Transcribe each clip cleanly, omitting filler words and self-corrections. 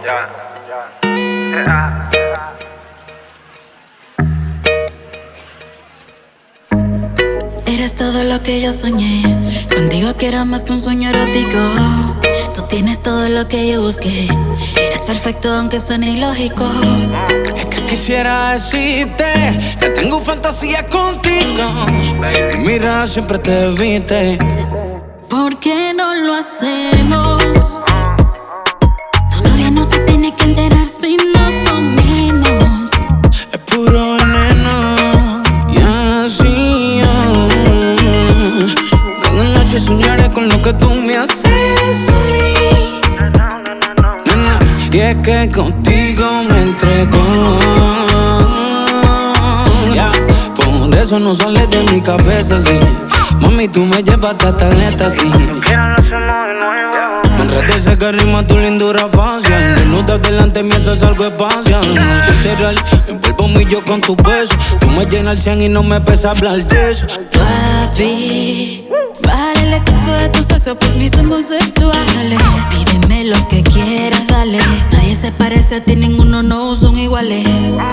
Eres todo lo que yo soñé. Contigo quiero más que un sueño erótico. Tú tienes todo lo que yo busqué. Eres perfecto aunque suene ilógico. Es que quisiera decirte que tengo fantasía contigo. Mi mirada siempre te viste. ¿Por qué no lo hacemos? Tu novia no se tiene que enterar si nos comimos. Es puro veneno. Y así yo cada noche soñaré con lo que tú me haces hoy. Nena, y es que contigo me entregó. Por eso no sales de mi cabeza, sí. Mami, tú me llevas hasta el éxtasis. Enredé ese que rima tu lindura facial. Desnuda delante mío, eso es algo espacial. Literal, me envuelvo yo con tus besos. Tú me llenas el 100 y no me pesa hablar de eso. Papi, vale el exceso de tu sexo por mí son conceptuales. Pídeme lo que quieras, dale. Nadie se parece a ti, ninguno no son iguales.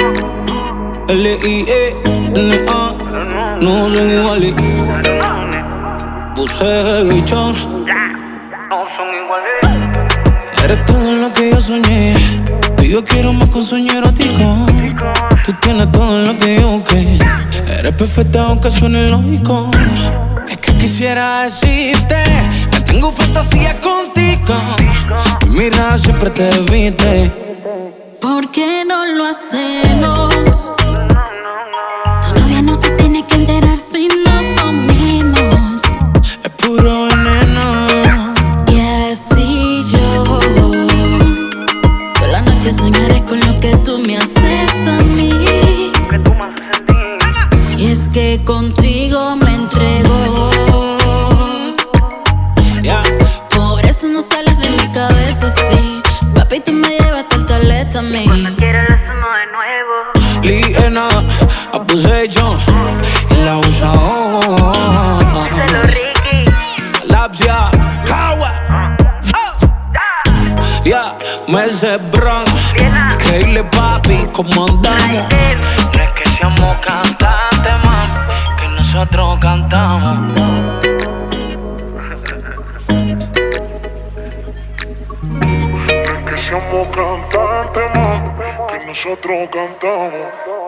L-I-E-N-A, no son iguales. Puse y John, no son iguales. Eres todo lo que yo soñé. Y yo quiero más que un sueño erótico. Tú tienes todo lo que yo busqué. Eres perfecta aunque suene lógico. Es que quisiera decirte que tengo fantasía contigo. Mi mirada siempre te viste. ¿Por qué no lo hacemos? Tu novia no se tiene que enterar si nos comimos. Es puro veneno. Y así yo toda la noche soñaré con lo que tú me haces a mí. Y es que contigo me entrego. Por eso no sales de mi cabeza, sí. Papi, tú me llevas hasta el toilet a mí. Cuando quieras lo hacemos de nuevo. Liena, Abusation, en la usa. Díselo, Ricky. Lapsia, Kawa. Ya, Mese Brown. Keile papi, ¿cómo andamos? No es que seamos cantantes, man, que nosotros cantamos. Que somos cantantes, man, que nosotros cantamos.